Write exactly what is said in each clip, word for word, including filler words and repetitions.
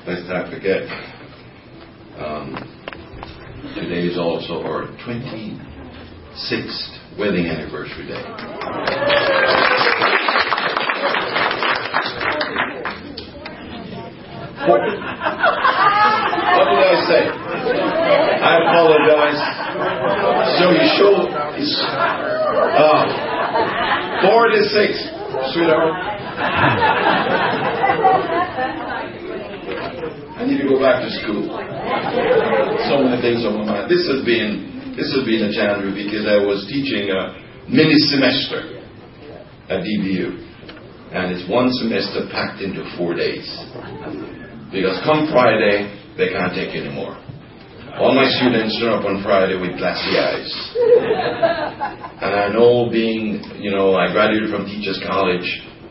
Let's not forget, um, today is also our twenty-sixth wedding anniversary day. What did I say? I apologize. So you show uh, forty-six, sweetheart. I need to go back to school. So many things on my mind. This has been this has been a challenge because I was teaching a mini semester at D B U, and it's one semester packed into four days. Because come Friday, they can't take anymore. All my students turn up on Friday with glassy eyes. And I know being, you know, I graduated from Teachers College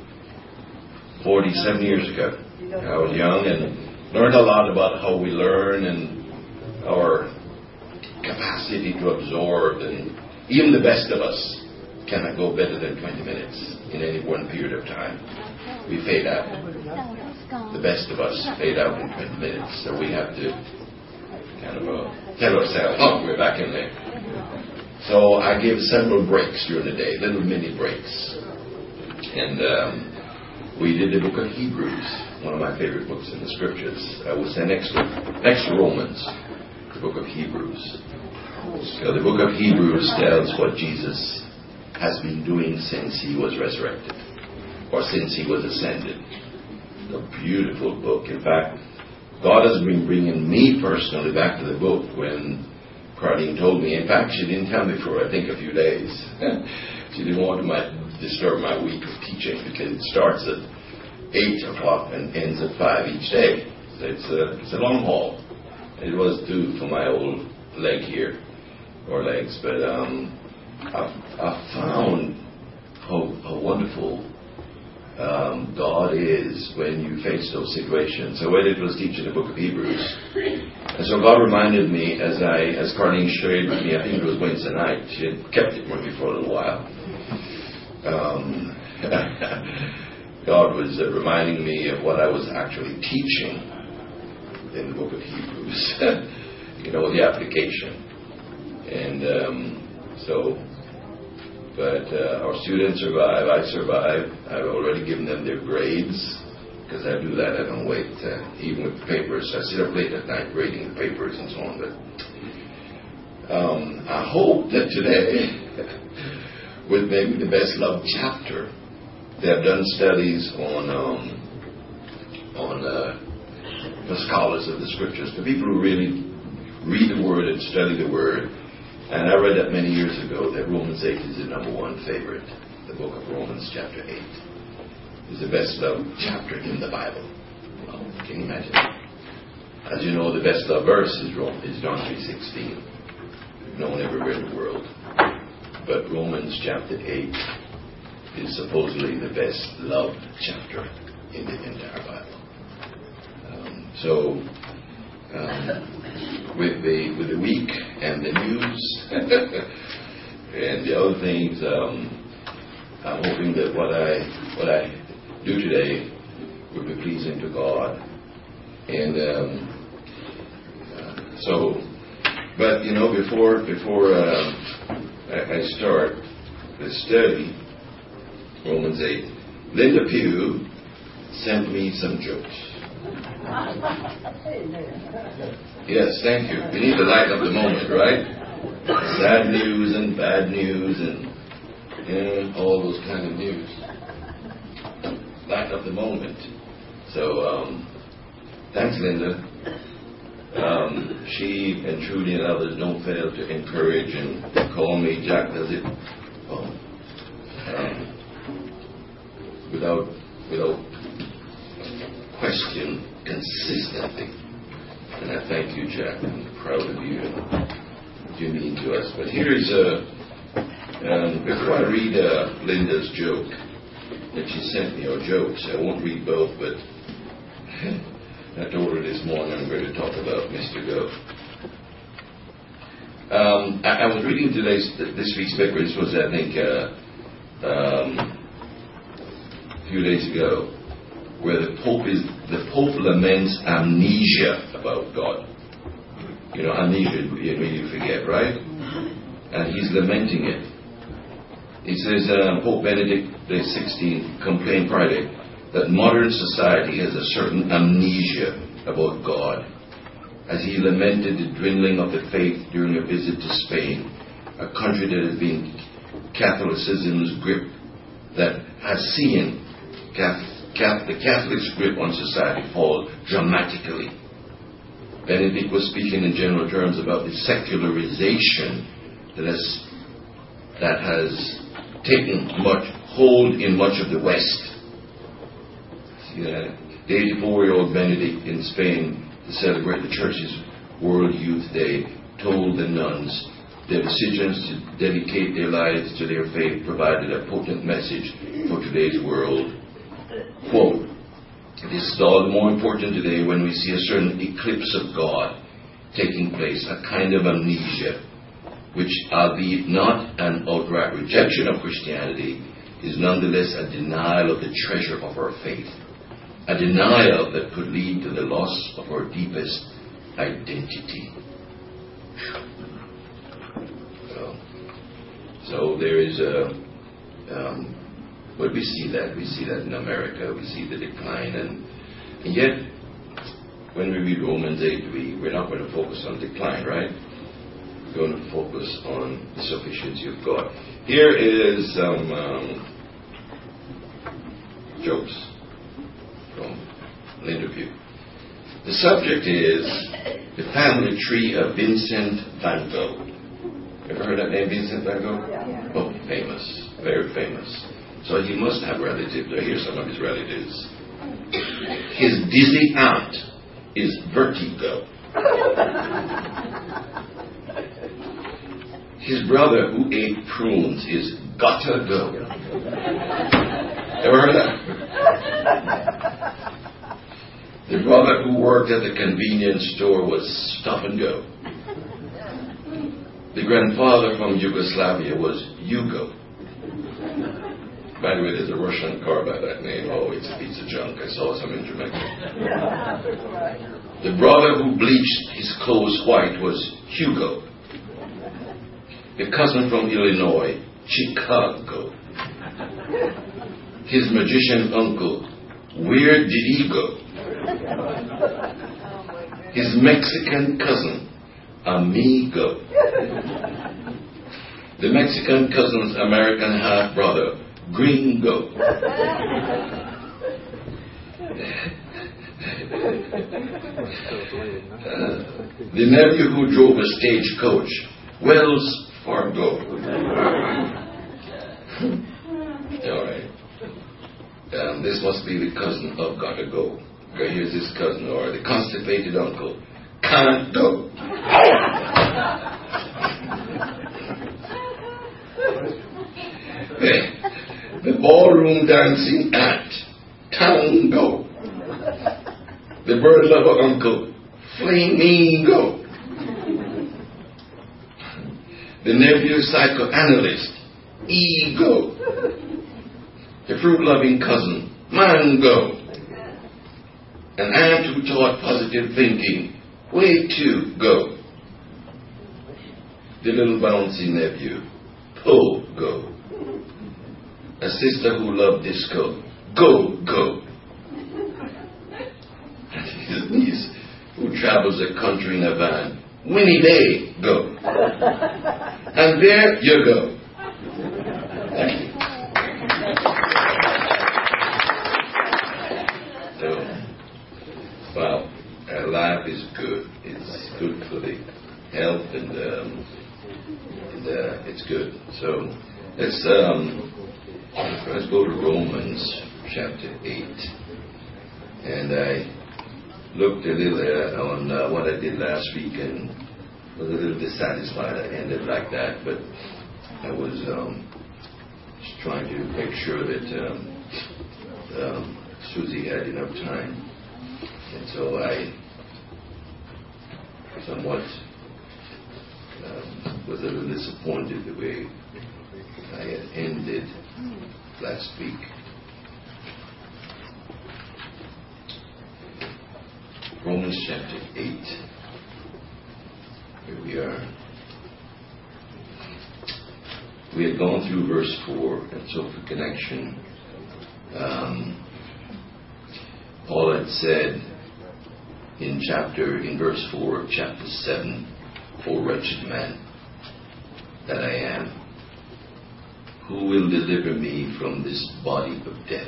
forty-seven years ago. I was young and learned a lot about how we learn and our capacity to absorb. And even the best of us cannot go better than twenty minutes in any one period of time. We fade out. The best of us fade out in twenty minutes. So we have to kind of uh, tell ourselves, oh, we're back in there. So I give several breaks during the day, little mini breaks. And um, we did the book of Hebrews, one of my favorite books in the scriptures. I would say next to, next to Romans, the book of Hebrews. So the book of Hebrews tells what Jesus has been doing since he was resurrected, or since he was ascended. A beautiful book. In fact, God has been bringing me personally back to the book when Carlene told me. In fact, she didn't tell me for, I think, a few days. She didn't want to my, disturb my week of teaching because it starts at eight o'clock and ends at five each day. So it's a, it's a long haul. It was due for my old leg here, or legs. But um, I've, I've found how, how wonderful Um, God is when you face those situations. So when it was teaching the book of Hebrews, and so God reminded me as I, as Carlene shared with me, I think it was Wednesday night. She had kept it with me for a little while. Um, God was uh, reminding me of what I was actually teaching in the book of Hebrews. You know, the application. And um, so. But uh, our students survive. I survive. I've already given them their grades because I do that. I don't wait, uh, even with the papers. I sit up late at night grading the papers and so on. But um, I hope that today, with maybe the best loved chapter, they have done studies on um, on uh, the scholars of the scriptures, the people who really read the Word and study the Word. And I read that many years ago that Romans eight is the number one favorite. The book of Romans chapter eight is the best loved chapter in the Bible. Well, can you imagine? As you know, the best loved verse is, is John three sixteen. No one everywhere in the world. But Romans chapter eight is supposedly the best loved chapter in the entire Bible. Um, so... Um, with the with the week and the news and the other things, um, I'm hoping that what I what I do today will be pleasing to God. And um, uh, so, but you know, before before uh, I, I start the study, Romans eight, Linda Pugh sent me some jokes. Yes, thank you. We need to light up the moment, right? Sad news and bad news and you know, all those kind of news. Light up the moment. So, um, thanks, Linda. Um, she and Trudy and others don't fail to encourage and call me. Jack does it oh, um, without without question, consistently. And I thank you, Jack. I'm proud of you and what you mean to us. But here's a, um, before I read uh, Linda's joke that she sent me, or jokes, I won't read both, but I told her this morning I'm going to talk about Mister Go. Um, I, I was reading today's, this week's paper. This was, I think, uh, um, a few days ago. where the Pope is the Pope laments amnesia about God. You know, amnesia, you know, you forget, right? And he's lamenting it. He says, uh, Pope Benedict the sixteenth complained Friday that modern society has a certain amnesia about God, as he lamented the dwindling of the faith during a visit to Spain, a country that has been Catholicism's grip, that has seen Catholic, the Catholic's grip on society fall dramatically. Benedict was speaking in general terms about the secularization that has that has taken much hold in much of the West. Yeah. The eighty-four-year-old Benedict in Spain, to celebrate the Church's World Youth Day, told the nuns their decisions to dedicate their lives to their faith provided a potent message for today's world. Quote, "This is all the more important today when we see a certain eclipse of God taking place, a kind of amnesia, which, albeit not an outright rejection of Christianity, is nonetheless a denial of the treasure of our faith, a denial that could lead to the loss of our deepest identity." So, so there is a, um, but we see that, we see that in America, we see the decline, and, and yet, when we read Romans eight, we, we're not going to focus on decline, right? We're going to focus on the sufficiency of God. Here is some um, jokes from an interview. The subject is the family tree of Vincent van Gogh. Ever heard that name, Vincent van Gogh? Yeah. Oh, famous, very famous. So he must have relatives. I hear some of his relatives. His dizzy aunt is Vertigo. His brother who ate prunes is Gotta Go. Ever heard of that? The brother who worked at the convenience store was Stop and Go. The grandfather from Yugoslavia was Yugo. By the way, there's a Russian car by that name. Oh, it's a piece of junk. I saw some in Jamaica. The brother who bleached his clothes white was Hugo. The cousin from Illinois, Chicago. His magician uncle, where did he go? His Mexican cousin, Amigo. The Mexican cousin's American half-brother, Gringo. Uh, the nephew who drove a stagecoach, Wells Fargo. All right. Um, this must be the cousin of Gotta Go. Okay, here's his cousin, or the constipated uncle, Can't Go. The ballroom dancing aunt, Tango. The bird lover uncle, Flamingo. The nephew psychoanalyst, Ego. The fruit-loving cousin, Mango. An aunt who taught positive thinking, way to go. The little bouncy nephew, Pogo. A sister who loved disco, Go Go. And his niece who travels the country in a van, Winnie Day Go. And there you go. Thank you. So, wow, uh, life is good. It's good for the health, and, um, and uh, it's good. So let's um, let's go to Romans chapter eight, and I looked a little uh, on uh, what I did last week and was a little dissatisfied. I ended like that, but I was um, just trying to make sure that um, um, Susie had enough time. And so I somewhat um, was a little disappointed the way I had ended last week. Romans chapter eight. Here we are. We had gone through verse four, and so for connection, um, Paul had said in chapter, in verse four of chapter seven, "O wretched man that I am, who will deliver me from this body of death?"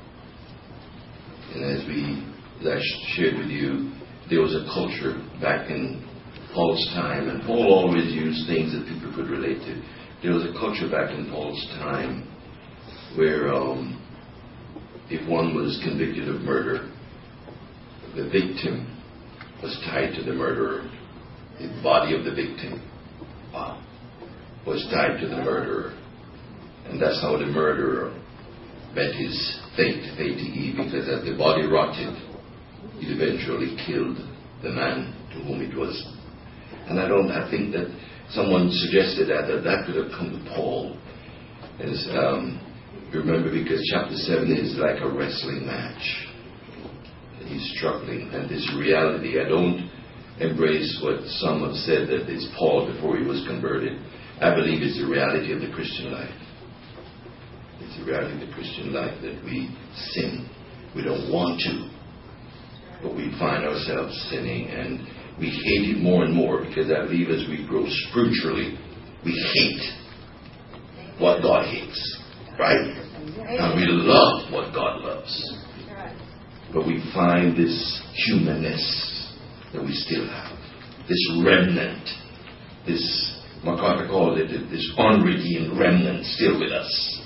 And as we, as I shared with you, there was a culture back in Paul's time, and Paul always used things that people could relate to. There was a culture back in Paul's time where um, if one was convicted of murder, the victim was tied to the murderer. The body of the victim wow, was tied to the murderer. And that's how the murderer met his fate, fate, because as the body rotted, it eventually killed the man to whom it was. And I don't, I think that someone suggested that, that that could have come to Paul. As, um, remember, because chapter seven is like a wrestling match. He's struggling, and this reality, I don't embrace what some have said that it's Paul before he was converted. I believe it's the reality of the Christian life. It's the reality of the Christian life that we sin. We don't want to, but we find ourselves sinning, and we hate it more and more, because I believe as we grow spiritually, we hate what God hates, right? And we love what God loves. But we find this humanness that we still have, this remnant, this, MacArthur called it, this unredeemed remnant still with us.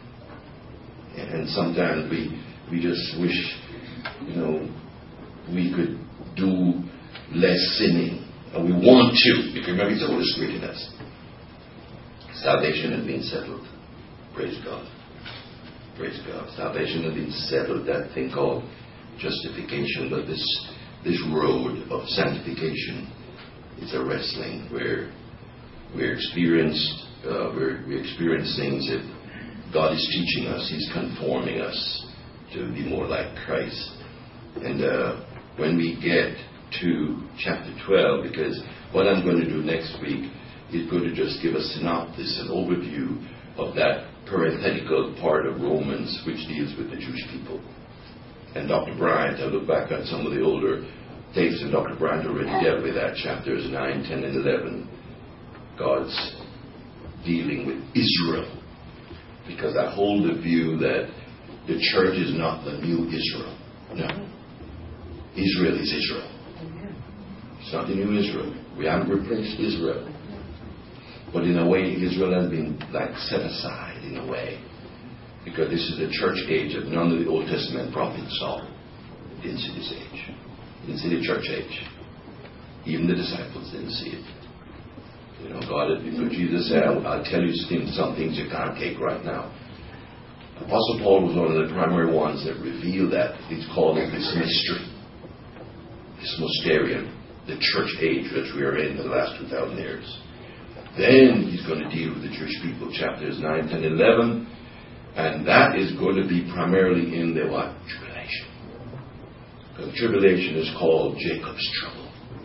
And sometimes we we just wish, you know, we could do less sinning. And we want to, because remember it's the Holy Spirit in us. Salvation has been settled. Praise God. Praise God. Salvation has been settled. That thing called justification, but this this road of sanctification is a wrestling where we're experienced, uh, we're, we experience things that God is teaching us. He's conforming us to be more like Christ. And uh, when we get to chapter twelve, because what I'm going to do next week is going to just give a synopsis, an overview of that parenthetical part of Romans which deals with the Jewish people. And Doctor Bryant, I look back at some of the older tapes, and Doctor Bryant already dealt with that, chapters nine, ten, and eleven. God's dealing with Israel. Because I hold the view that the church is not the new Israel. No. Israel is Israel. It's not the new Israel. We haven't replaced Israel. But in a way, Israel has been like set aside in a way. Because this is the church age that none of the Old Testament prophets saw. They didn't see this age. They didn't see the church age. Even the disciples didn't see it. You know, God, Jesus said, I'll, I'll tell you some things you can't take right now. Apostle Paul was one of the primary ones that revealed that. He's called it this mystery. This mysterium. The church age that we are in for the last two thousand years. Then he's going to deal with the Jewish people. Chapters nine, ten, eleven. And that is going to be primarily in the what? Tribulation. Because tribulation is called Jacob's trouble.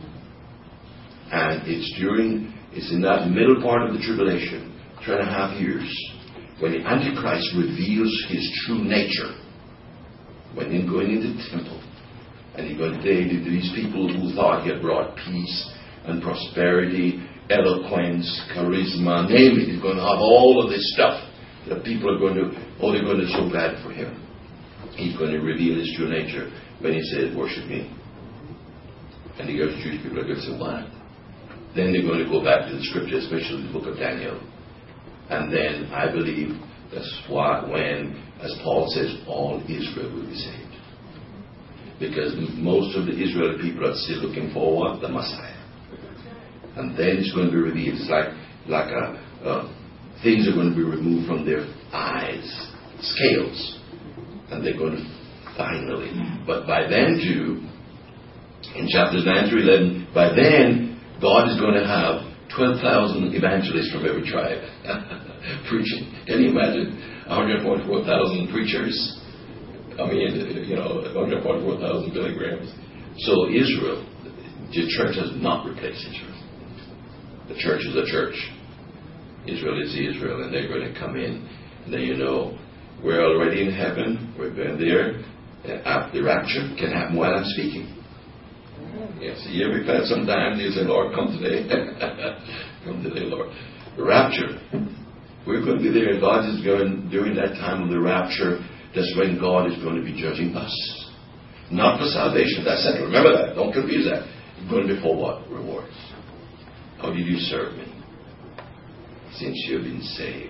And it's during, it's in that middle part of the tribulation, three and a half years, when the Antichrist reveals his true nature. When he's going into the temple. And he's going to say to these people who thought he had brought peace and prosperity, eloquence, charisma, name it. He's going to have all of this stuff. The people are going to, oh, they're going to be so glad for him. He's going to reveal his true nature when he says, worship me. And the Jewish people are going to say, what? Then they're going to go back to the scripture, especially the book of Daniel. And then I believe that's why when, as Paul says, all Israel will be saved. Because most of the Israeli people are still looking for what? The Messiah. And then it's going to be revealed. It's like, like a... Uh, things are going to be removed from their eyes, scales, and they're going to finally. But by then, too, in chapters nine through eleven, by then, God is going to have twelve thousand evangelists from every tribe preaching. Can you imagine one hundred forty-four thousand preachers? I mean, you know, one hundred forty-four thousand Billy Grahams. So Israel, the church has not replaced Israel. The church is a church. Israel is Israel, and they're going to come in. And then you know, we're already in heaven. We're going there. After the rapture can happen while I'm speaking. Yes, you ever had some time you say, Lord, come today. Come today, Lord. The rapture. We're going to be there. God is going, during that time of the rapture, that's when God is going to be judging us. Not for salvation. That's it. Remember that. Don't confuse that. It's going to be for what? Rewards. How did you serve me? Since you've been saved.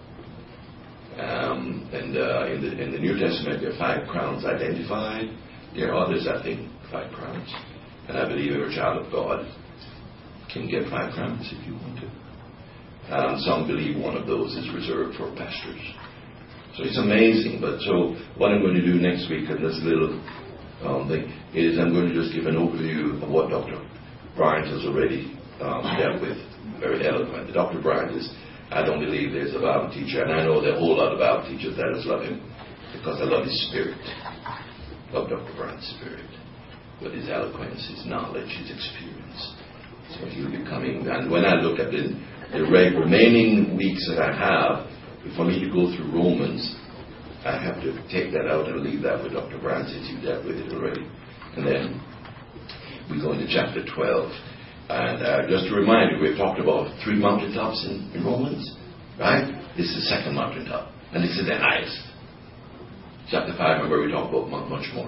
Um, and uh, in, the, in the New Testament, there are five crowns identified. There are others, I think, five crowns. And I believe every child of God can get five crowns if you want to. Um, some believe one of those is reserved for pastors. So it's amazing. But so what I'm going to do next week in this little um, thing is I'm going to just give an overview of what Doctor Bryant has already um, dealt with. Very eloquent. Doctor Bryant is, I don't believe there's a Bible teacher, and I know there are a whole lot of Bible teachers that just love him because I love his spirit. Love Doctor Bryant's spirit. With his eloquence, his knowledge, his experience. So he'll be coming. And when I look at the, the remaining weeks that I have, for me to go through Romans, I have to take that out and leave that with Doctor Bryant since you dealt with it already. And then we go into chapter twelve. And uh, just to remind you, we've talked about three mountaintops in, in Romans, right? This is the second mountaintop, and this is the highest. Chapter five, remember we talked about much more.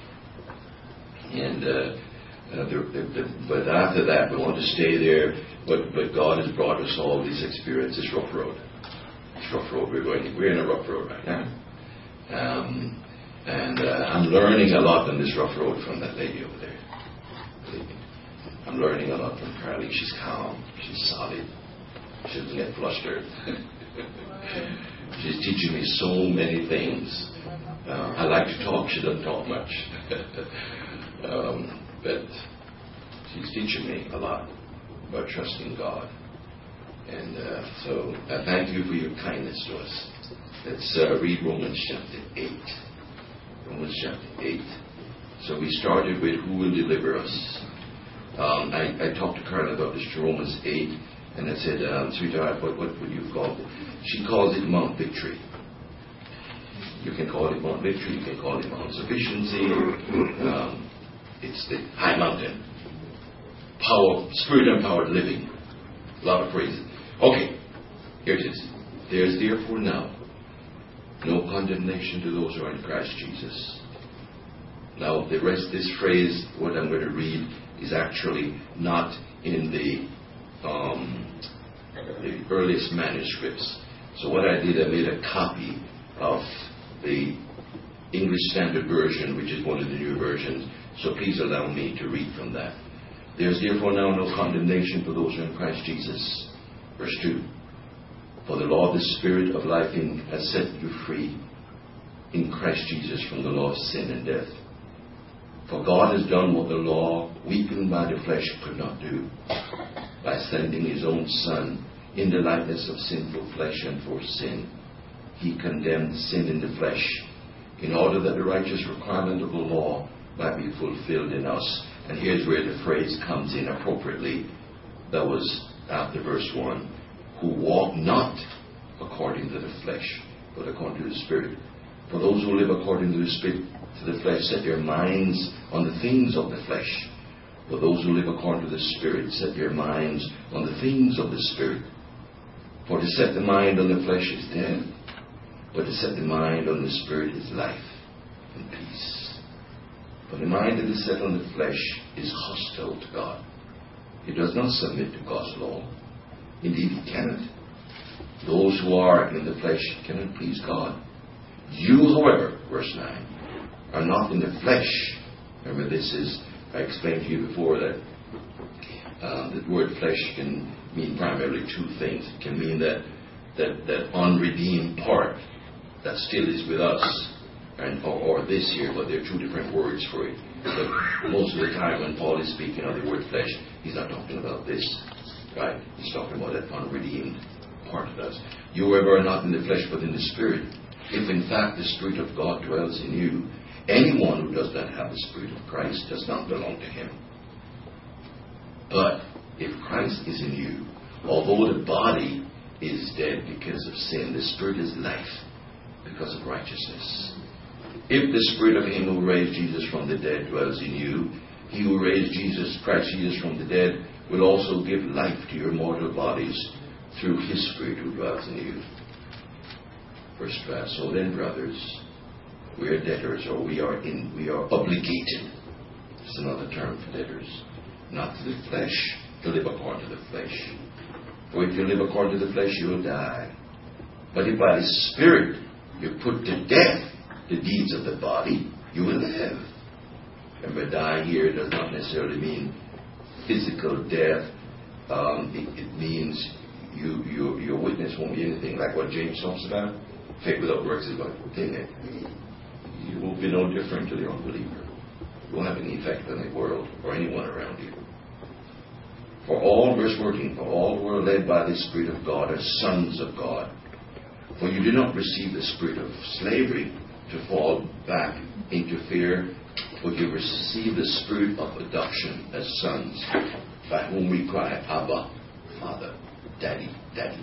And uh, uh, the, the, the, but after that, we want to stay there. But but God has brought us all these experiences. Rough road, it's rough road. We're going. We're in a rough road right now, um, and uh, I'm learning a lot on this rough road from that lady over there. Believe me. I'm learning a lot from Carly. She's calm. She's solid. She doesn't get flustered. She's teaching me so many things. Uh, I like to talk. She doesn't talk much. um, but she's teaching me a lot about trusting God. And uh, so I thank you for your kindness to us. Let's uh, read Romans chapter eight. Romans chapter eight. So we started with who will deliver us. Um, I, I talked to Carla about this, Romans eight, and I said, um, sweetheart, what, what would you call it? She calls it Mount Victory. You can call it Mount Victory, you can call it Mount Sufficiency. Um, it's the high mountain. Power, spirit-empowered living. A lot of phrases. Okay, here it is. There is therefore now no condemnation to those who are in Christ Jesus. Now, the rest of this phrase, what I'm going to read, is actually not in the, um, the earliest manuscripts. So what I did, I made a copy of the English Standard Version, which is one of the new versions. So please allow me to read from that. There is therefore now no condemnation for those who are in Christ Jesus. Verse two. For the law of the Spirit of life in, has set you free in Christ Jesus from the law of sin and death. For God has done what the law, weakened by the flesh, could not do, by sending his own Son in the likeness of sinful flesh, and for sin. He condemned sin in the flesh, in order that the righteous requirement of the law might be fulfilled in us. And here's where the phrase comes in appropriately. That was after verse one. Who walk not according to the flesh, but according to the Spirit. For those who live according to the Spirit, to the flesh, set their minds on the things of the flesh. For those who live according to the Spirit, set their minds on the things of the Spirit. For to set the mind on the flesh is death, but to set the mind on the Spirit is life and peace. For the mind that is set on the flesh is hostile to God. It does not submit to God's law. Indeed, it cannot. Those who are in the flesh cannot please God. You, however, verse nine, are not in the flesh. Remember, this is, I explained to you before that uh, the word flesh can mean primarily two things. It can mean that, that, that unredeemed part that still is with us, and or, or this here, but there are two different words for it. But most of the time when Paul is speaking of the word flesh, he's not talking about this, right? He's talking about that unredeemed part of us. You, however, are not in the flesh, but in the Spirit. If in fact the Spirit of God dwells in you, Anyone who does not have the Spirit of Christ does not belong to him. But if Christ is in you, although the body is dead because of sin, the Spirit is life because of righteousness. If the Spirit of him who raised Jesus from the dead dwells in you, he who raised Jesus, Christ Jesus from the dead, will also give life to your mortal bodies through his Spirit who dwells in you. Verse twelve. So then, brothers, we are debtors, or we are in, we are obligated. It's another term for debtors. Not to the flesh, to live according to the flesh. For if you live according to the flesh, you will die. But if by the Spirit you put to death the deeds of the body, you will live. Remember, die here does not necessarily mean physical death. Um, it, it means you, you, your witness won't be anything like what James talks about. Faith without works is like dead. You will be no different to the unbeliever. You won't have any effect on the world or anyone around you. For all, verse fourteen, for all who are led by the Spirit of God are sons of God. For you did not receive the spirit of slavery to fall back into fear, but you received the spirit of adoption as sons, by whom we cry, Abba, Father, Daddy, Daddy.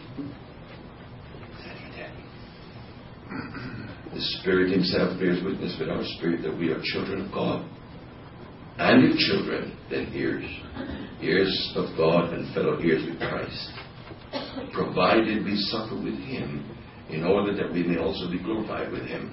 Daddy, Daddy. The Spirit himself bears witness with our spirit that we are children of God. And if children, then heirs. Heirs of God and fellow heirs with Christ. Provided we suffer with him, in order that we may also be glorified with him.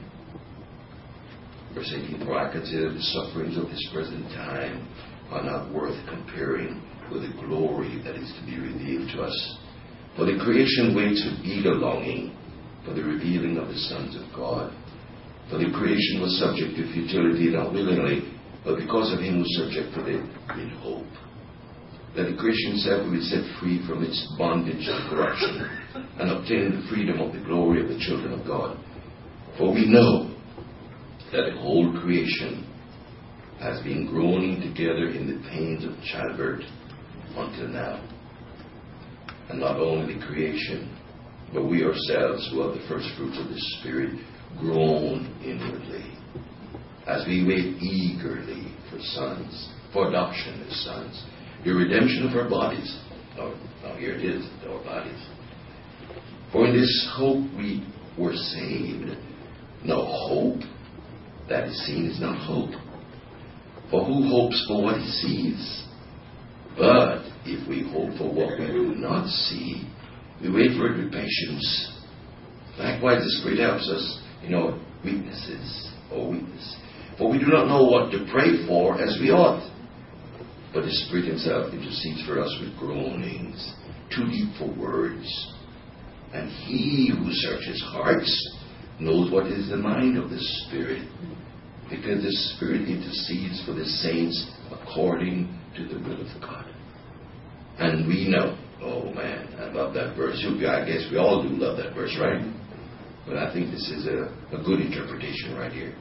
Verse eighteen, for I consider the sufferings of this present time are not worth comparing with the glory that is to be revealed to us. For the creation waits with eager longing for the revealing of the sons of God. For the creation was subject to futility, not willingly, but because of him who subjected it in hope, that the creation itself will be set free from its bondage to corruption, and obtain the freedom of the glory of the children of God. For we know that the whole creation has been groaning together in the pains of childbirth until now. And not only the creation, but we ourselves, who are the first fruits of the Spirit, groan inwardly, as we wait eagerly for sons, for adoption as sons, the redemption of our bodies. Oh, now here it is, our bodies. For in this hope we were saved. No hope that is seen is not hope. For who hopes for what he sees? But if we hope for what we do not see, we wait for it with patience. Likewise, the Spirit helps us in our weaknesses or weakness. For we do not know what to pray for as we ought. But the Spirit himself intercedes for us with groanings too deep for words. And he who searches hearts knows what is the mind of the Spirit, because the Spirit intercedes for the saints according to the will of God. And we know, oh man, I love that verse. You, I guess we all do love that verse, right? But I think this is a, a good interpretation right here.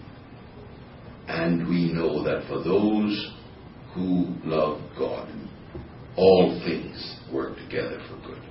And we know that for those who love God, all things work together for good.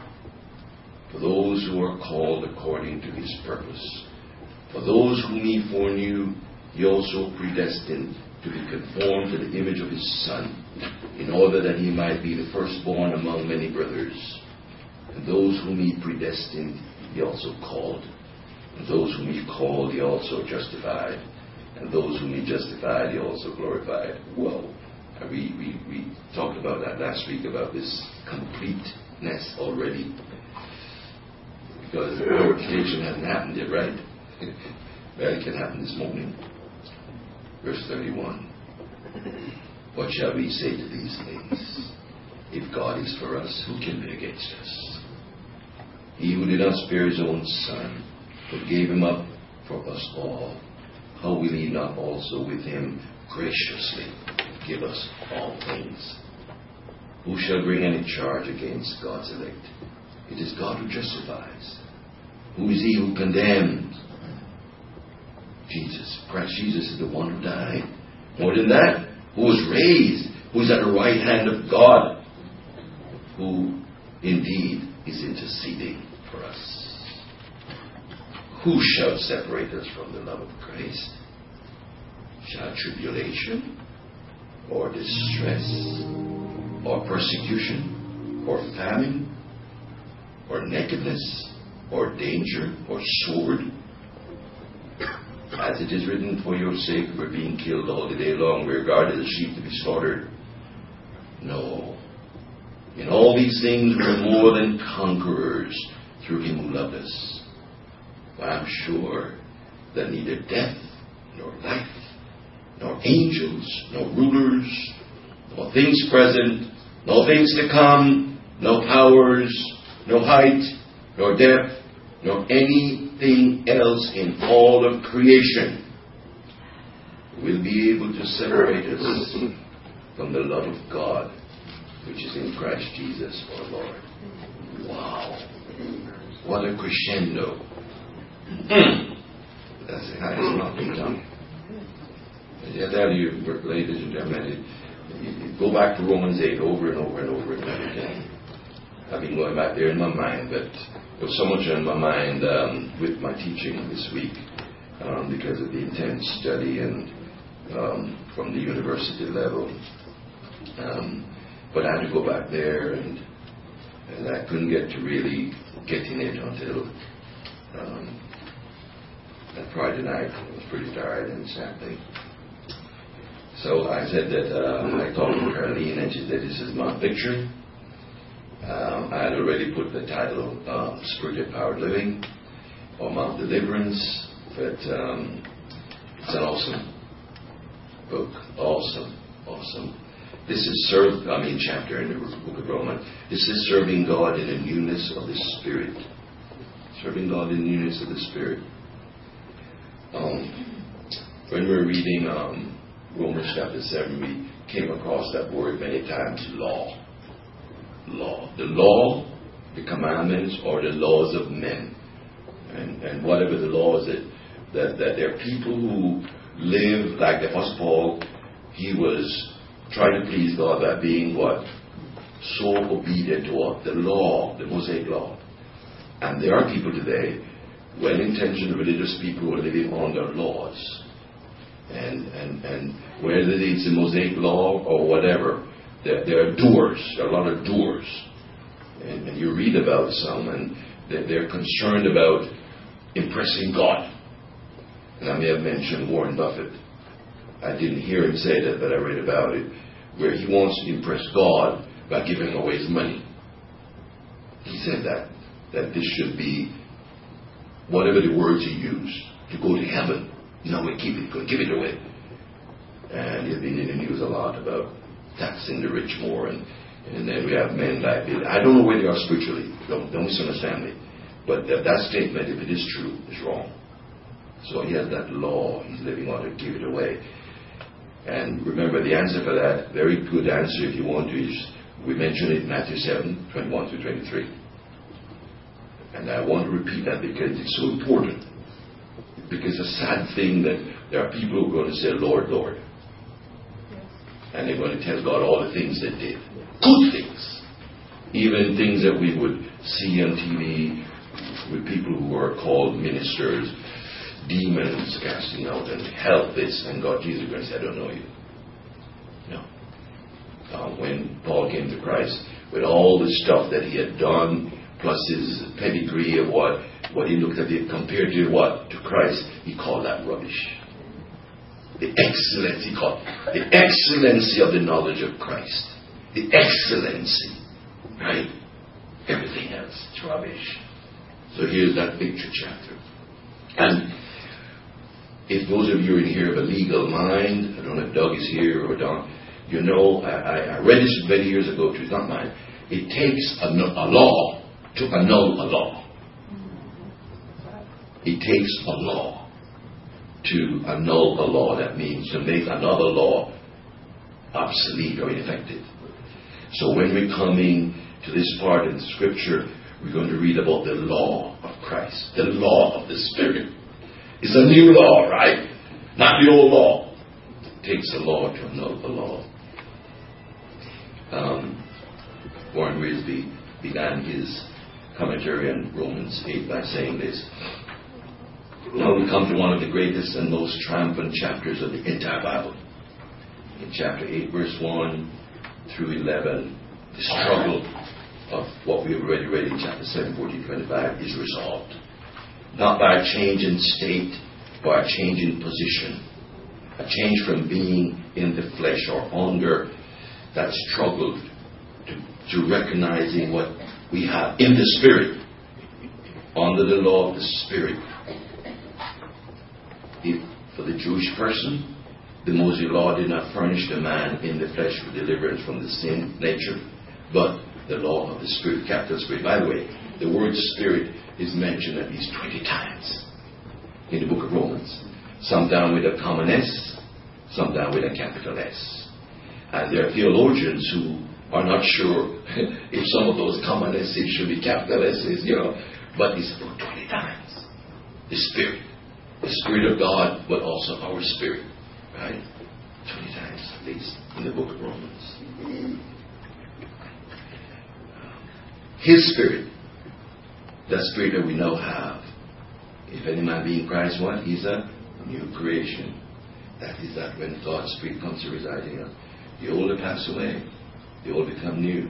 For those who are called according to his purpose. For those whom he foreknew, he also predestined to be conformed to the image of his Son, in order that he might be the firstborn among many brothers. And those whom he predestined, he also called. And those whom he called, he also justified. And those whom he justified, he also glorified. Whoa. We, we, we talked about that last week, about this completeness already. Because the glorification hasn't happened yet, right? Well, it can happen this morning. Verse thirty-one. What shall we say to these things? If God is for us, who can be against us? He who did not spare his own Son, but gave him up for us all, how will he not also with him graciously give us all things? Who shall bring any charge against God's elect? It is God who justifies. Who is he who condemns? Jesus. Christ Jesus is the one who died. More than that, who was raised, who is at the right hand of God, who indeed is interceding for us. Who shall separate us from the love of Christ? shall tribulation, or distress, or persecution, or famine, or nakedness, or danger, or sword. As it is written, for your sake we're being killed all the day long, we're regarded as sheep to be slaughtered. No. In all these things we're more than conquerors through him who loved us. For I'm sure that neither death, nor life, nor angels, nor rulers, nor things present, nor things to come, no powers, no height, nor depth, nor anything else in all of creation will be able to separate us from the love of God, which is in Christ Jesus our Lord. Wow. What a crescendo. That's the highest mountain tongue. I tell you, ladies and gentlemen, you go back to Romans eight over and over and over again. I've been going back there in my mind, but there was so much in my mind um, with my teaching this week um, because of the intense study and um, from the university level. Um, but I had to go back there, and, and I couldn't get to really getting it until um, that Friday night. I was pretty tired and sapping. So I said that uh, I talked to Caroline, and she said, this is Mount Victory. Um, I had already put the title uh, Spirit Empowered Living or Mount Deliverance, but um, it's an awesome book. Awesome, awesome. This is serve, I mean chapter in the book of Romans. This is serving God in the newness of the Spirit. Serving God in the newness of the Spirit. Um, when we were reading um, Romans chapter seven, we came across that word many times, law. Law. The law, the commandments, or the laws of men. And, and whatever the laws that, that, that there are people who live like the Apostle Paul. He was trying to please God by being what? So obedient to what? The law, the Mosaic law. And there are people today, well-intentioned religious people who are living under laws. And, and, and whether it's the Mosaic law or whatever, there, there are doers. There are a lot of doers. And, and you read about some, and they're, they're concerned about impressing God. And I may have mentioned Warren Buffett. I didn't hear him say that, but I read about it, where he wants to impress God by giving away his money. He said that, that this should be whatever the words he used to go to heaven. No, we keep it, give it away. And he's been in the news a lot about taxing the rich more, and, and then we have men like this. I don't know where they are spiritually. Don't, don't misunderstand me. But that, that statement, if it is true, is wrong. So he has that law he's living on to give it away. And remember, the answer for that, very good answer if you want to, is we mentioned it in Matthew seven, twenty-one to twenty-three. And I want to repeat that because it's so important. Because it's a sad thing that there are people who are going to say, Lord, Lord. And they're going to tell God all the things they did. Good things. Even things that we would see on T V with people who are called ministers, demons casting out and help this, and God, Jesus is going to say, I don't know you. No. Uh, when Paul came to Christ, with all the stuff that he had done, plus his pedigree of what, what he looked at it compared to what? To Christ, he called that rubbish. The excellence, he called the excellency of the knowledge of Christ. The excellency, right? Everything else is rubbish. So here's that picture chapter. And if those of you in here have a legal mind, I don't know if Doug is here or Don, you know, I, I read this many years ago, too, it's not mine. It takes a, a law to annul a law. It takes a law to annul a law. That means to make another law obsolete or ineffective. So when we're coming to this part in the scripture, we're going to read about the law of Christ, the law of the Spirit. It's a new law, right? Not the old law. It takes a law to annul the law. Um, Warren Wiersbe began his commentary on Romans eight by saying this. Now we come to one of the greatest and most triumphant chapters of the entire Bible. In chapter eight, verse one through eleven, the struggle of what we have already read in chapter seven, fourteen, twenty-five is resolved. Not by a change in state, but a change in position. A change from being in the flesh or under that struggle to, to recognizing what we have in the Spirit, under the law of the Spirit. If for the Jewish person, the Mosaic law did not furnish the man in the flesh for deliverance from the sin nature, but the law of the Spirit, capital Spirit. By the way, the word Spirit is mentioned at least twenty times in the book of Romans. Some down with a common S, some down with a capital S. And there are theologians who are not sure if some of those common S's should be capital S's, you know, but it's about twenty times. The Spirit. The Spirit of God, but also our spirit. Right? twenty times at least in the book of Romans. His Spirit, that Spirit that we now have. If any man be in Christ, what? He's a new creation. That is that when God's Spirit comes to reside in us, the old will pass away, the old become new.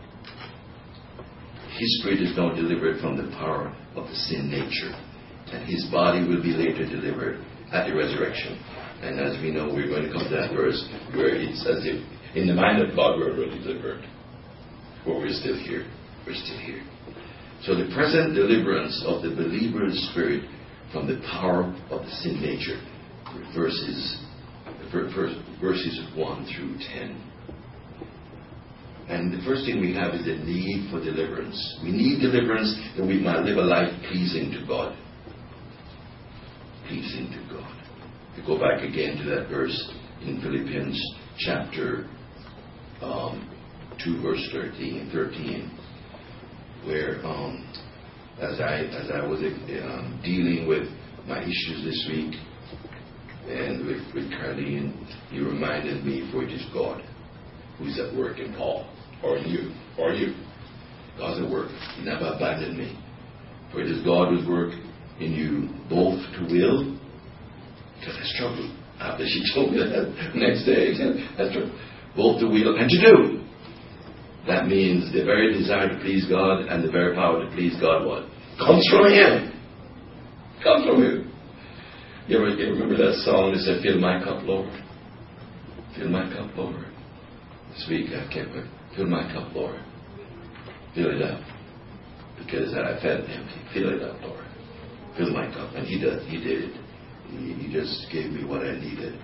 His Spirit is now delivered from the power of the sin nature, and His body will be later delivered at the resurrection. And as we know, we're going to come to that verse where it's as if in the mind of God we're already delivered, but we're still here. We're still here. So the present deliverance of the believer's spirit from the power of the sin nature, verses verses one through ten. And the first thing we have is the need for deliverance. We need deliverance that we might live a life pleasing to God. Pleasing to God. We go back again to that verse in Philippians chapter um, two, verse thirteen, thirteen, where um, as I as I was um, dealing with my issues this week, and with, with Carleen, he reminded me, for it is God who's at work in Paul, or in you, or you. God's at work. He never abandoned me. For it is God who's work in you, both to will, because I struggled after she told me that next day, that's true, both to will and to do. That means the very desire to please God and the very power to please God, what? Comes from Him. Comes from Him. You ever, you remember that song that said, "Fill my cup, Lord. Fill my cup, Lord." This week I kept it. Fill my cup, Lord. Fill it up. Because I felt empty. Fill it up, Lord. Fill my cup. And He does. He did it. He, he just gave me what I needed.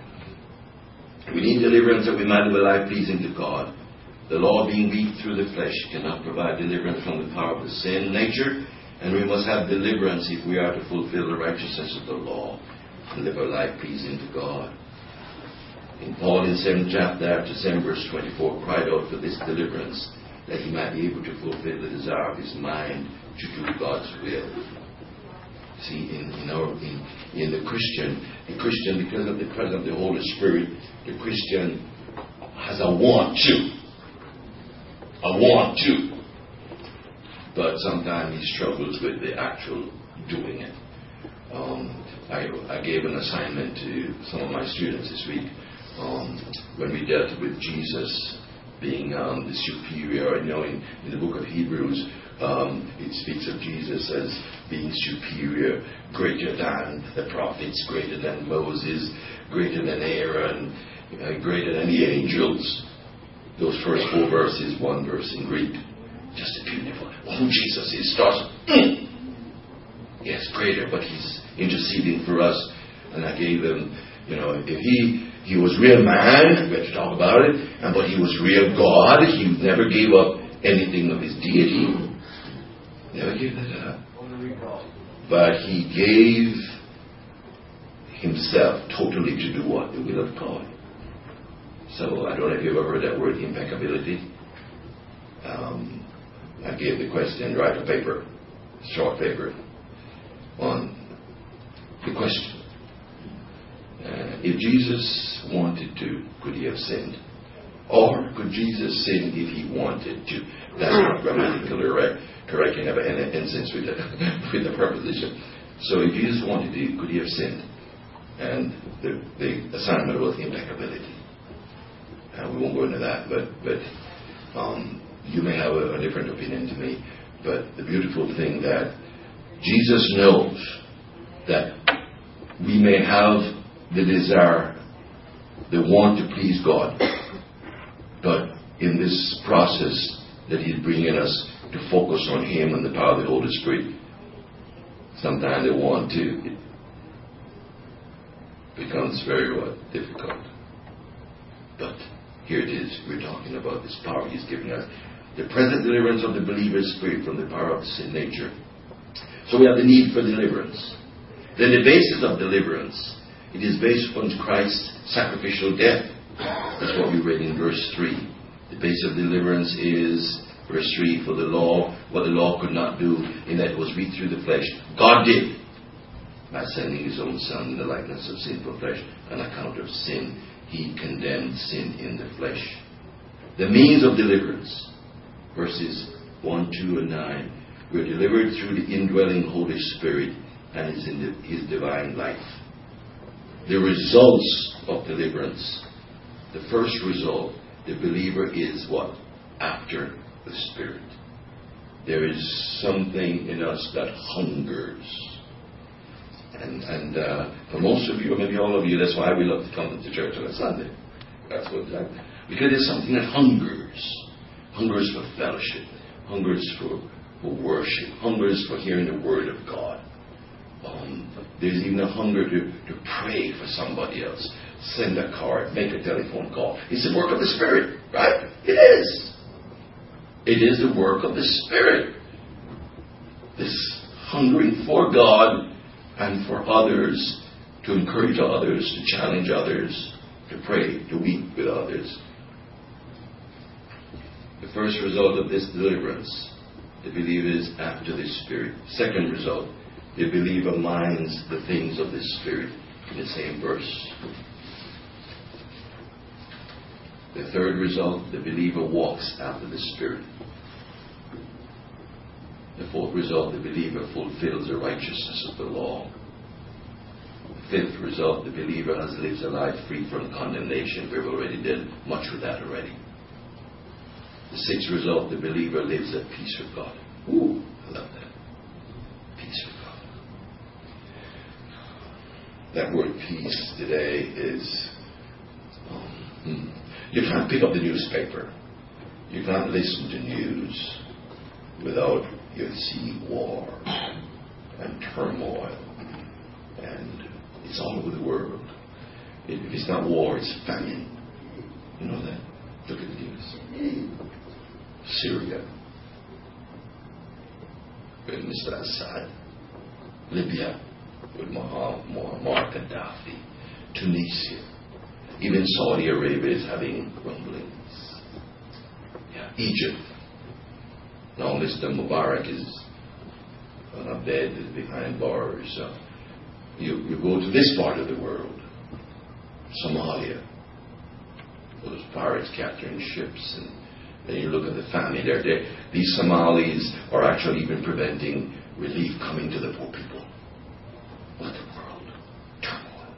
We need deliverance that we might live a life pleasing to God. The law being weak through the flesh cannot provide deliverance from the power of the sin nature, and we must have deliverance if we are to fulfill the righteousness of the law and live a life pleasing to God. And Paul in seventh chapter after seven verse twenty-four cried out for this deliverance, that he might be able to fulfill the desire of his mind to do God's will. See, in, in, our, in, in the Christian, the Christian, because of the presence of the Holy Spirit, the Christian has a want to. I want to. But sometimes he struggles with the actual doing it. Um, I, I gave an assignment to some of my students this week um, when we dealt with Jesus being um, the superior. You know, in, in the book of Hebrews, um, it speaks of Jesus as being superior, greater than the prophets, greater than Moses, greater than Aaron, uh, greater than the angels. Those first four verses, one verse in Greek, just beautiful. Who Jesus is starts. Mm. Yes, greater, but He's interceding for us. And I gave them, you know, if He He was real man, we had to talk about it, and but He was real God. He never gave up anything of His deity. Never gave that up. But He gave Himself totally to do what? The will of God. So I don't know if you've ever heard that word, impeccability. Um, I gave the question, write a paper, short paper, on the question. Uh, if Jesus wanted to, could He have sinned? Or could Jesus sin if He wanted to? That's not grammatically correct. Correct. You have an instance with the, with the preposition. So if Jesus wanted to, could he have sinned? And the, the assignment was impeccability. And we won't go into that, but but um, you may have a, a different opinion to me. But the beautiful thing that Jesus knows that we may have the desire, the want to please God, but in this process that He's bringing us to focus on Him and the power of the Holy Spirit, sometimes the want to becomes very what, difficult. But here it is. We're talking about this power He's giving us. The present deliverance of the believer's spirit from the power of sin nature. So we have the need for deliverance. Then the basis of deliverance, it is based upon Christ's sacrificial death. That's what we read in verse three. The base of deliverance is, verse three, for the law, what the law could not do, in that it was weak through the flesh, God did, by sending His own Son in the likeness of sinful flesh. On account of sin, He condemned sin in the flesh. The means of deliverance, verses one, two, and nine. We're delivered through the indwelling Holy Spirit and His, in the, His divine life. The results of deliverance. The first result, the believer is what? After the Spirit. There is something in us that hungers. And, and uh, for most of you, or maybe all of you, that's why we love to come to church on a Sunday. That's what that, because there's something that hungers. Hungers for fellowship. Hungers for, for worship. Hungers for hearing the Word of God. Um, there's even a hunger to, to pray for somebody else. Send a card. Make a telephone call. It's the work of the Spirit, right? It is. It is the work of the Spirit. This hungering for God and for others, to encourage others, to challenge others, to pray, to weep with others. The first result of this deliverance, the believer is after the Spirit. Second result, the believer minds the things of the Spirit, in the same verse. The third result, the believer walks after the Spirit. The fourth result, the believer fulfills the righteousness of the law. The fifth result, the believer has lives a life free from condemnation. We've already done much with that already. The sixth result, the believer lives at peace with God. Ooh, I love that. Peace with God. That word peace today is, um, you can't pick up the newspaper. You can't listen to news without you see war and turmoil, and it's all over the world. If it's not war, it's famine. You know that? Look at the news. Syria, with Mister Assad. Libya, with Muammar Gaddafi. Tunisia. Even Saudi Arabia is having rumblings. Yeah. Egypt. Now Mister Mubarak is on a bed behind bars. Uh, you, you go to this part of the world, Somalia. Those pirates capturing ships, and then you look at the family there. They, these Somalis are actually even preventing relief coming to the poor people. What a world. Turmoil.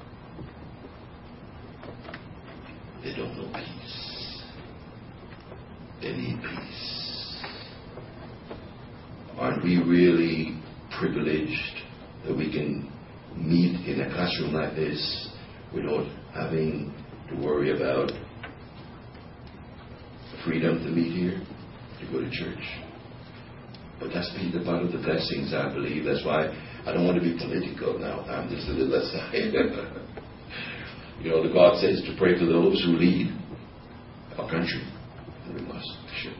They don't know peace. They need peace. Aren't we really privileged that we can meet in a classroom like this without having to worry about freedom to meet here, to go to church? But that's been the part of the blessings, I believe. That's why I don't want to be political now. I'm just a little aside. You know, the God says to pray for those who lead our country. And we must, should.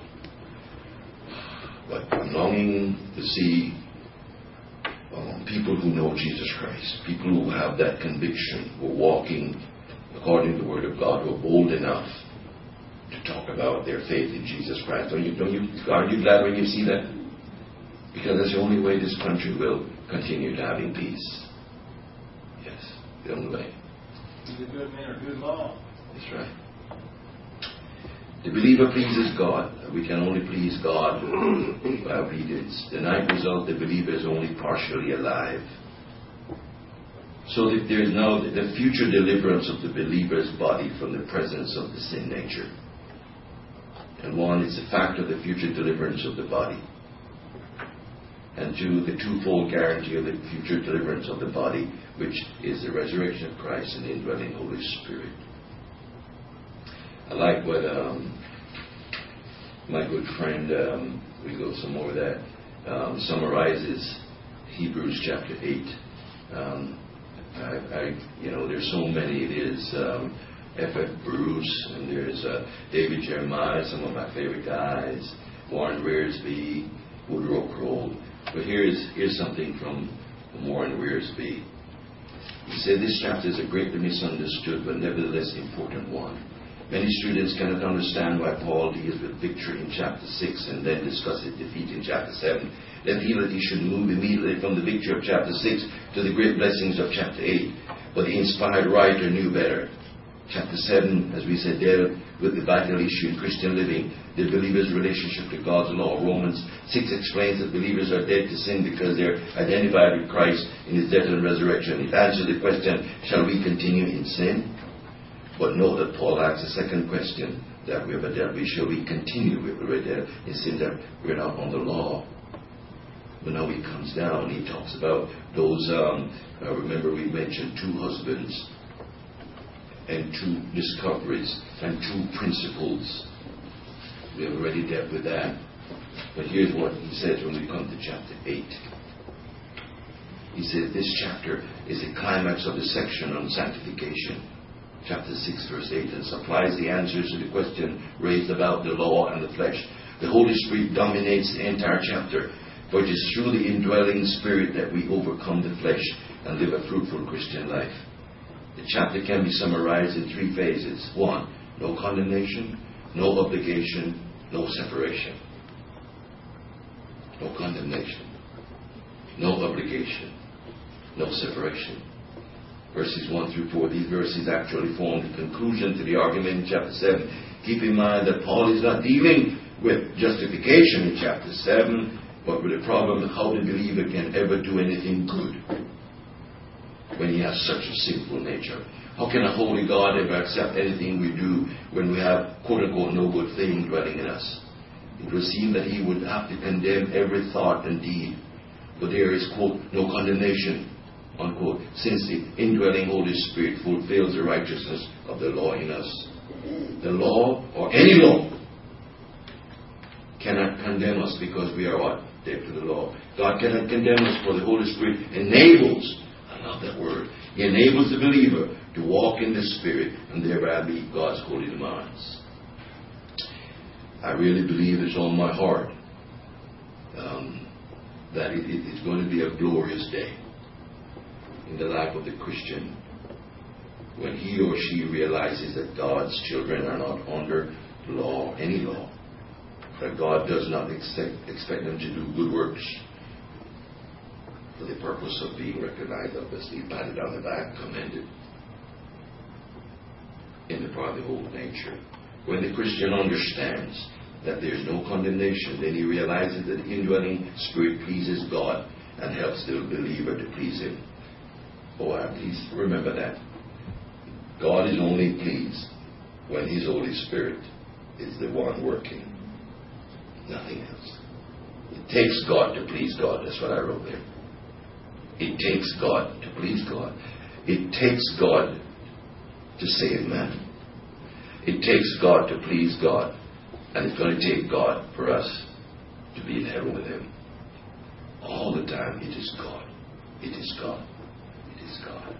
But I'm longing to see um, people who know Jesus Christ, people who have that conviction, who are walking according to the Word of God, who are bold enough to talk about their faith in Jesus Christ. Don't you, don't you, aren't you glad when you see that? Because that's the only way this country will continue to having peace. Yes, the only way. He's a good man or good law. That's right. The believer pleases God. We can only please God by obedience. The ninth result, the believer is only partially alive. So that there is now the future deliverance of the believer's body from the presence of the sin nature. And one, it's the fact of the future deliverance of the body. And two, the twofold guarantee of the future deliverance of the body, which is the resurrection of Christ and the indwelling Holy Spirit. I like what um, my good friend, um, we go some more of that, um, summarizes Hebrews chapter eight. Um, I, I, you know, there's so many. It is um, F F Bruce, and there's uh, David Jeremiah, some of my favorite guys, Warren Wiersbe, Woodrow Kroll. But here's here's something from Warren Wiersbe. He said this chapter is a greatly misunderstood but nevertheless important one. Many students cannot understand why Paul deals with victory in chapter six and then discusses defeat in chapter seven. They feel that he should move immediately from the victory of chapter six to the great blessings of chapter eight. But the inspired writer knew better. Chapter seven, as we said, dealt with the vital issue in Christian living, the believer's relationship to God's law. Romans six explains that believers are dead to sin because they're identified with Christ in his death and resurrection. It answers the question, shall we continue in sin? But note that Paul asks a second question that we have dealt with. Shall we continue with the in sin that we're not on the law? But now he comes down. He talks about those, um, uh, remember we mentioned two husbands and two discoveries and two principles. We have already dealt with that. But here's what he says when we come to chapter eight. He says this chapter is the climax of the section on sanctification. Chapter six, verse eight, and supplies the answers to the question raised about the law and the flesh. The Holy Spirit dominates the entire chapter, for it is through the indwelling Spirit that we overcome the flesh and live a fruitful Christian life. The chapter can be summarized in three phases. One, no condemnation, no obligation, no separation. No condemnation, no obligation, no separation. Verses one through four, these verses actually form the conclusion to the argument in chapter seven. Keep in mind that Paul is not dealing with justification in chapter seven, but with the problem of how the believer can ever do anything good when he has such a sinful nature. How can a holy God ever accept anything we do when we have, quote-unquote, no good thing dwelling in us? It would seem that he would have to condemn every thought and deed. But there is, quote, no condemnation, unquote, since the indwelling Holy Spirit fulfills the righteousness of the law in us. The law, or any law, cannot condemn us because we are what? Dead to the law. God cannot condemn us, for the Holy Spirit enables, I love that word, he enables the believer to walk in the Spirit and thereby meet God's holy demands. I really believe it's on my heart um, that it, it, it's going to be a glorious day in the life of the Christian when he or she realizes that God's children are not under law, any law. That God does not expect, expect them to do good works for the purpose of being recognized, obviously patted on the back, commended in the part of the whole nature. When the Christian understands that there is no condemnation, then he realizes that the indwelling Spirit pleases God and helps the believer to please him. Oh, please remember that. God is only pleased when his Holy Spirit is the one working. Nothing else. It takes God to please God. That's what I wrote there. It takes God to please God. It takes God to save man. It takes God to please God. And it's going to take God for us to be in heaven with him. All the time, it is God. It is God. It is God.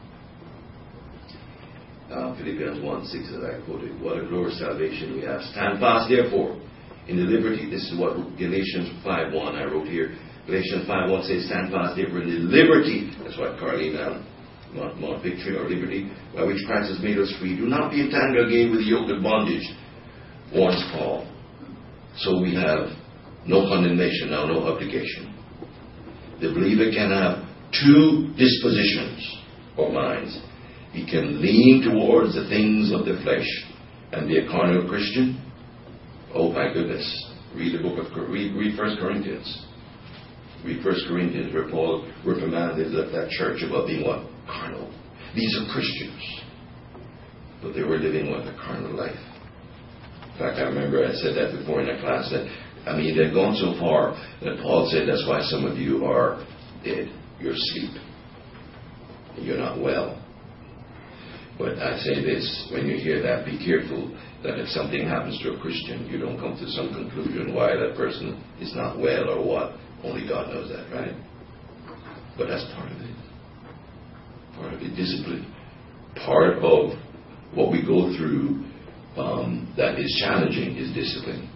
Uh, Philippians one six, as I quoted, what a glorious salvation we have. Stand fast, therefore, in the liberty. This is what Galatians five one I wrote here. Galatians five one says, stand fast, therefore, in the liberty. That's what Carleen um, Mount, Mount Victory or liberty, by which Christ has made us free. Do not be entangled again with the yoke of bondage, warns Paul. So we have no condemnation now, no obligation. The believer can have two dispositions or minds. He can lean towards the things of the flesh and be a carnal Christian. Oh my goodness. Read the book of read, read First Corinthians. Read First Corinthians where Paul reprimanded that church about being what? Carnal. These are Christians. But they were living with a carnal life. In fact, I remember I said that before in a class that, I mean, they'd gone so far that Paul said that's why some of you are dead. You're asleep. You're not well. But I say this, when you hear that, be careful that if something happens to a Christian, you don't come to some conclusion why that person is not well or what. Only God knows that, right? But that's part of it. Part of it. Discipline. Part of what we go through um, that is challenging is discipline.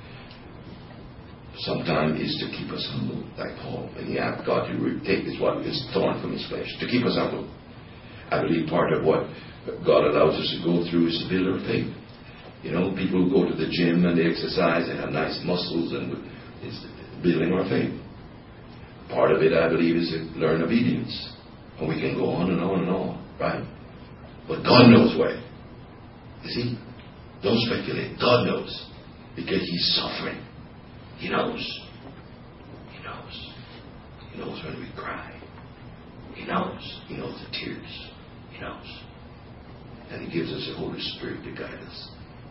Sometimes it's to keep us humble, like Paul. And he asked God to take this what is torn from his flesh, to keep us humble. I believe part of what God allows us to go through is to build our faith. You know, people who go to the gym and they exercise and have nice muscles, and it's building our faith. Part of it, I believe, is to learn obedience. And we can go on and on and on, right? But God knows why. You see? Don't speculate. God knows. Because He's suffering. He knows. He knows. He knows when we cry. He knows. He knows the tears. He knows. And He gives us the Holy Spirit to guide us.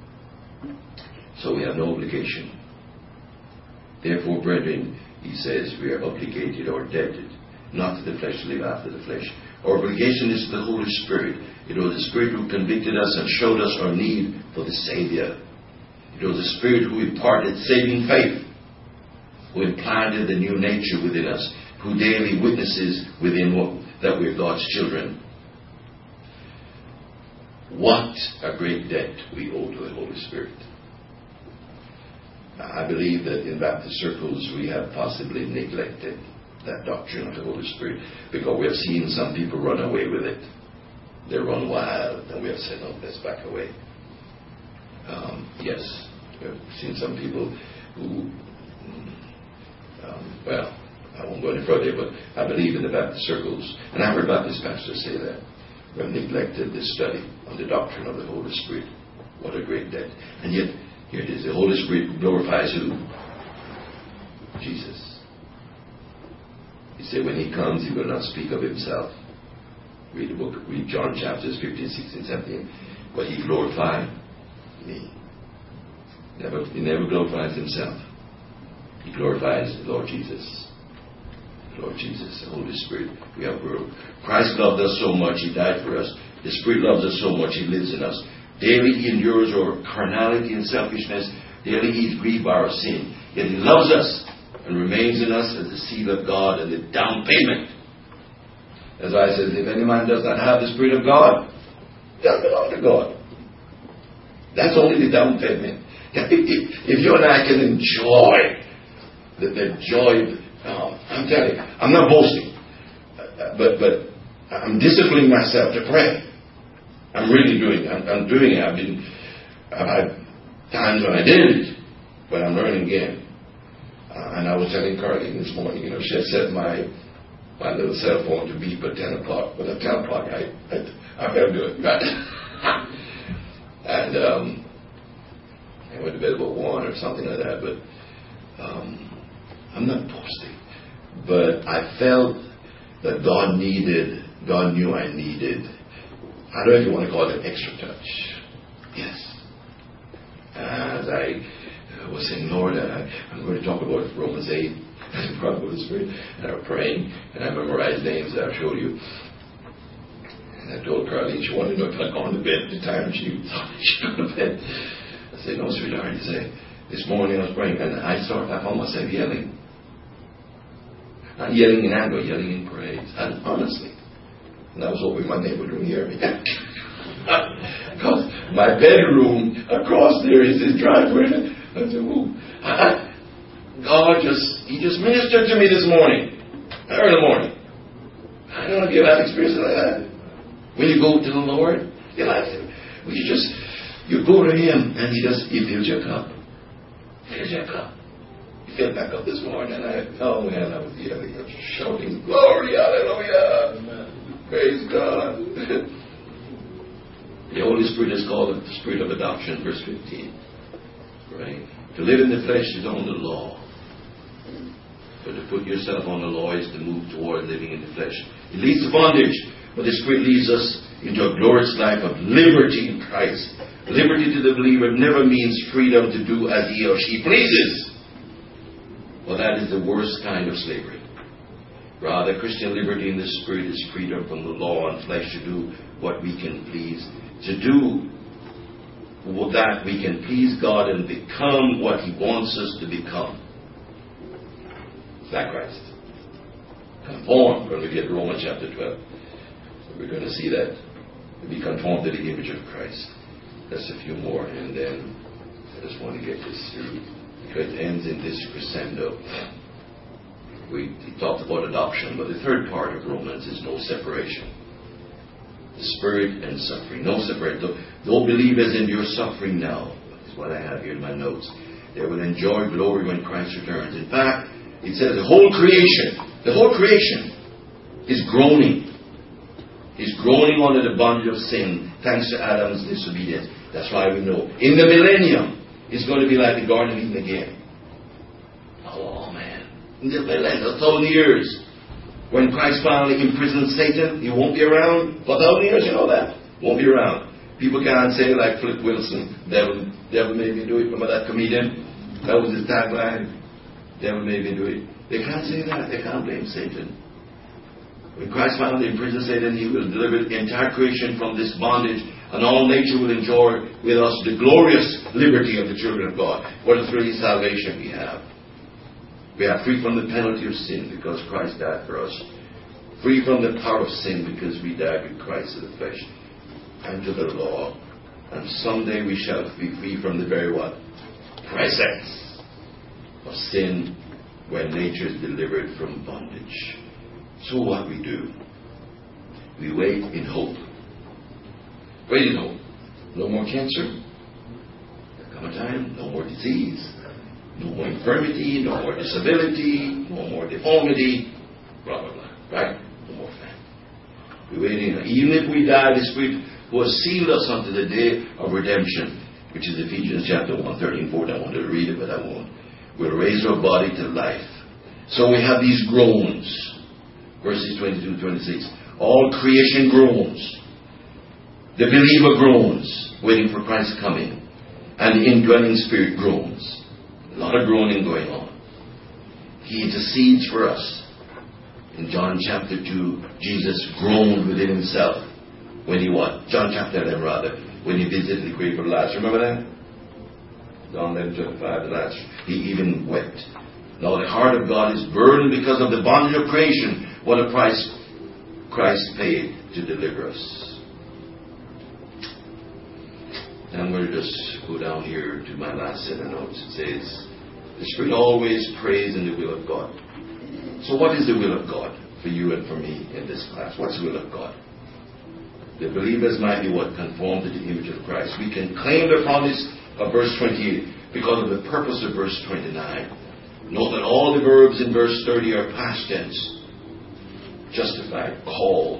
So we have no obligation. Therefore, brethren, he says, we are obligated or indebted, not to the flesh to live after the flesh. Our obligation is to the Holy Spirit. It was the Spirit who convicted us and showed us our need for the Savior. It was the Spirit who imparted saving faith, who implanted the new nature within us, who daily witnesses within what, that we are God's children. What a great debt we owe to the Holy Spirit. I believe that in Baptist circles we have possibly neglected that doctrine of the Holy Spirit, because we have seen some people run away with it. They run wild, and we have said, no, let's back away. Um, yes, we have seen some people who, um, well, I won't go any further, but I believe in the Baptist circles, and I've heard Baptist pastors say that, we have neglected this study on the doctrine of the Holy Spirit. What a great debt. And yet, here it is, the Holy Spirit glorifies who? Jesus. He said when He comes, He will not speak of Himself. Read the book, read John chapters fifteen, sixteen, seventeen. But He glorified me. Never, he never glorifies Himself. He glorifies the Lord Jesus. The Lord Jesus, the Holy Spirit. We have world. Christ loved us so much, He died for us. The Spirit loves us so much, He lives in us. Daily He endures our carnality and selfishness. Daily He is grieved by our sin. Yet He loves us and remains in us as the seal of God and the down payment. As I said, if any man does not have the Spirit of God, he doesn't belong to God. That's only the down payment. If, if you and I can enjoy the, the joy of, oh, I'm telling you, I'm not boasting, but but I'm disciplining myself to pray. I'm really doing it. I'm, I'm doing it. I've been, I've had times when I didn't, but I'm learning again. Uh, and I was telling Carly this morning, you know, she had set my my little cell phone to beep at ten o'clock. But at ten o'clock, I I, I better do it, right? and um, I went to bed about one or something like that. But um, I'm not boasting. But I felt that God needed, God knew I needed, I don't know if you want to call it an extra touch. Yes. As I was saying, Lord, I, I'm going to talk about Romans eight, the power of the Spirit, and I was praying, and I memorized names that I showed you. And I told Carly, she wanted to know if I'd gone to bed at the time she thought she went to bed. I said, no, sweetheart. He said, this morning I was praying, and I started, I found myself yelling. Not yelling in anger, yelling in praise. And honestly. And I was hoping my neighbor wouldn't hear me. Because my bedroom across there is his driveway. I said, ooh. I, God just, He just ministered to me this morning. Early morning. I don't know if you have experiences like that. When you go to the Lord, you know, we just, you go to Him and He just, He fills your cup. Fills your cup. He filled my cup this morning and I, oh man, I was yelling, I was shouting, glory, hallelujah. Amen. Praise God. The Holy Spirit is called the Spirit of adoption, verse fifteen. Right? To live in the flesh is on the law. But to put yourself on the law is to move toward living in the flesh. It leads to bondage. But the Spirit leads us into a glorious life of liberty in Christ. Liberty to the believer never means freedom to do as he or she pleases. Well, that is the worst kind of slavery. Rather, Christian liberty in the Spirit is freedom from the law and flesh to do what we can please. To do that we can please God and become what He wants us to become. Like Christ. Conform. We're going to get Romans chapter twelve. So we're going to see that. To be conformed to the image of Christ. That's a few more, and then I just want to get this through. Because it ends in this crescendo. We talked about adoption, but the third part of Romans is no separation. The Spirit and suffering. No separation. Though believers endure suffering now, that's what I have here in my notes, they will enjoy glory when Christ returns. In fact, it says the whole creation, the whole creation is groaning. Is groaning under the bondage of sin, thanks to Adam's disobedience. That's why we know. In the millennium, it's going to be like the Garden of Eden again. Oh, man. In the millennium, a thousand years. When Christ finally imprisons Satan, he won't be around for a thousand years, you know that. Won't be around. People can't say like Flip Wilson, devil, devil made me do it. Remember that comedian? That was his tagline. Devil made me do it. They can't say that. They can't blame Satan. When Christ finally imprisons Satan, he will deliver the entire creation from this bondage, and all nature will enjoy with us the glorious liberty of the children of God. What a thrilling salvation we have. We are free from the penalty of sin because Christ died for us. Free from the power of sin because we died with Christ in the flesh and to the law. And someday we shall be free from the very what? Presence of sin when nature is delivered from bondage. So what we do? We wait in hope. Wait in hope. No more cancer. There come a time, no more disease. No more infirmity, no more disability, no more deformity, blah, blah, blah. Right? No more famine. We wait in. Even if we die, the Spirit who has sealed us unto the day of redemption, which is Ephesians chapter one, thirteen, fourteen. I wanted to read it, but I won't. We'll raise our body to life. So we have these groans. Verses twenty-two to twenty-six. All creation groans. The believer groans, waiting for Christ's coming. And the indwelling Spirit groans. A lot of groaning going on. He intercedes for us. In John chapter two, Jesus groaned within himself. When he what? John chapter eleven rather. When he visited the grave of Lazarus. Remember that? John eleven twenty-five, Lazarus. He even wept. Now the heart of God is burdened because of the bondage of creation. What a price Christ paid to deliver us. And I'm going to just go down here to my last set of notes. It says, the Spirit always prays in the will of God. So what is the will of God for you and for me in this class? What's the will of God? The believers might be what? Conformed to the image of Christ. We can claim the promise of verse twenty-eight because of the purpose of verse twenty-nine. Note that all the verbs in verse thirty are past tense. Justified, called,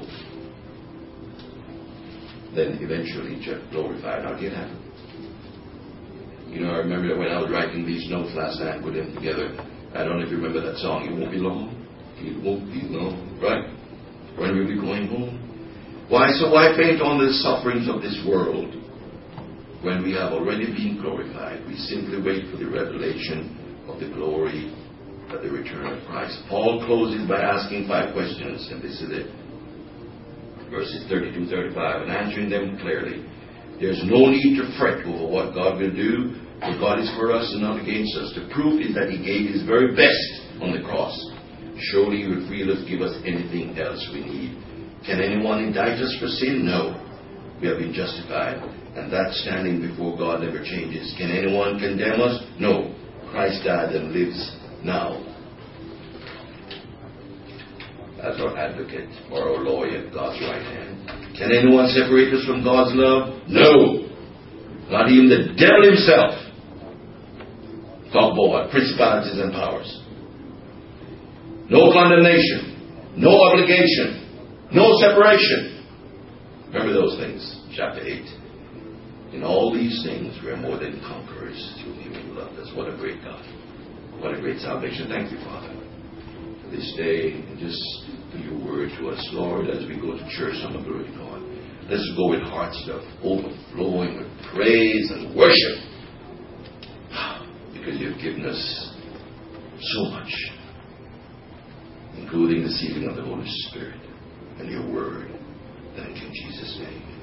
then eventually glorified. How did it happen? You know, I remember that when I was writing these notes last night, put them together. I don't know if you remember that song. It won't be long. It won't be long. Right? When we'll be going home. Why? So why faint on the sufferings of this world when we have already been glorified? We simply wait for the revelation of the glory at the return of Christ. Paul closes by asking five questions, and this is it. Verses thirty-two to thirty-five, and answering them clearly. There's no need to fret over what God will do, for God is for us and not against us. The proof is that He gave His very best on the cross. Surely He will freely give us anything else we need. Can anyone indict us for sin? No. We have been justified, and that standing before God never changes. Can anyone condemn us? No. Christ died and lives now as our advocate or our lawyer at God's right hand. Can anyone separate us from God's love? No. Not even the devil himself. Talk about what? Principalities and powers. No condemnation. No obligation. No separation. Remember those things. Chapter eight. In all these things we are more than conquerors through Him who loved us. What a great God. What a great salvation. Thank you, Father, for this day. And just through your word to us, Lord, as we go to church on the glory to God. Let's go with hearts that are overflowing with praise and worship. Because you've given us so much, including the sealing of the Holy Spirit and your word. Thank you in Jesus' name.